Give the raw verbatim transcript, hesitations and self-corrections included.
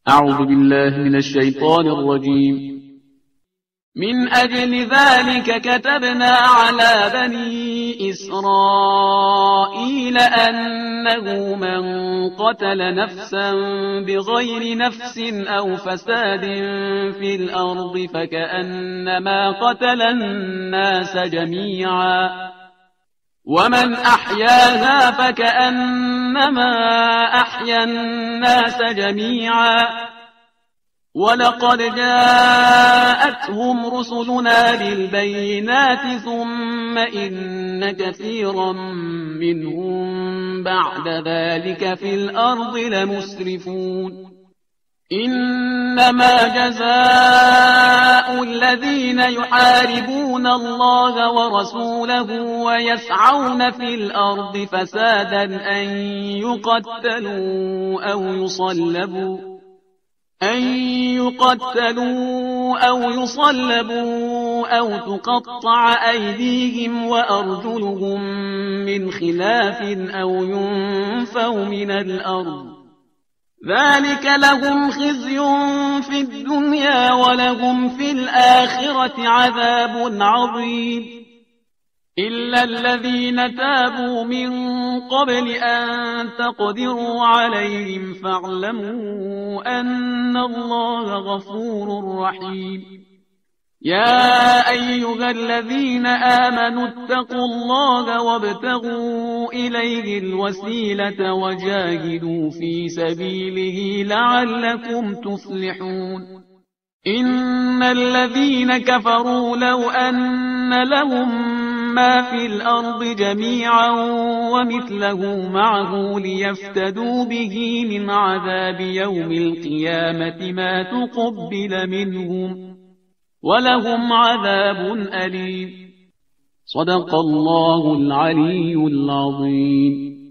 أعوذ بالله من الشيطان الرجيم. من أجل ذلك كتبنا على بني إسرائيل أنه من قتل نفسا بغير نفس أو فساد في الأرض فكأنما قتل الناس جميعا ومن أحياها فكأنما أحيا الناس جميعا ولقد جاءتهم رسلنا بالبينات ثم إن كثيرا منهم بعد ذلك في الأرض لمسرفون. إنما جزاء الذين يحاربون الله ورسوله ويسعون في الأرض فسادا أن يقتلوا أو يصلبوا أن يقتلوا أو يصلبوا أو تقطع أيديهم وأرجلهم من خلاف أو ينفوا من الأرض ذلك لهم خزي في الدنيا ولهم في الآخرة عذاب عظيم. إلا الذين تابوا من قبل أن تقدروا عليهم فاعلموا أن الله غفور رحيم. يا أيها الذين آمنوا اتقوا الله وابتغوا إليه الوسيلة وجاهدوا في سبيله لعلكم تفلحون. إن الذين كفروا لو أن لهم ما في الأرض جميعا ومثله معه ليفتدوا به من عذاب يوم القيامة ما تقبل منهم ولهم عذاب أليم. صدق الله العلي العظيم.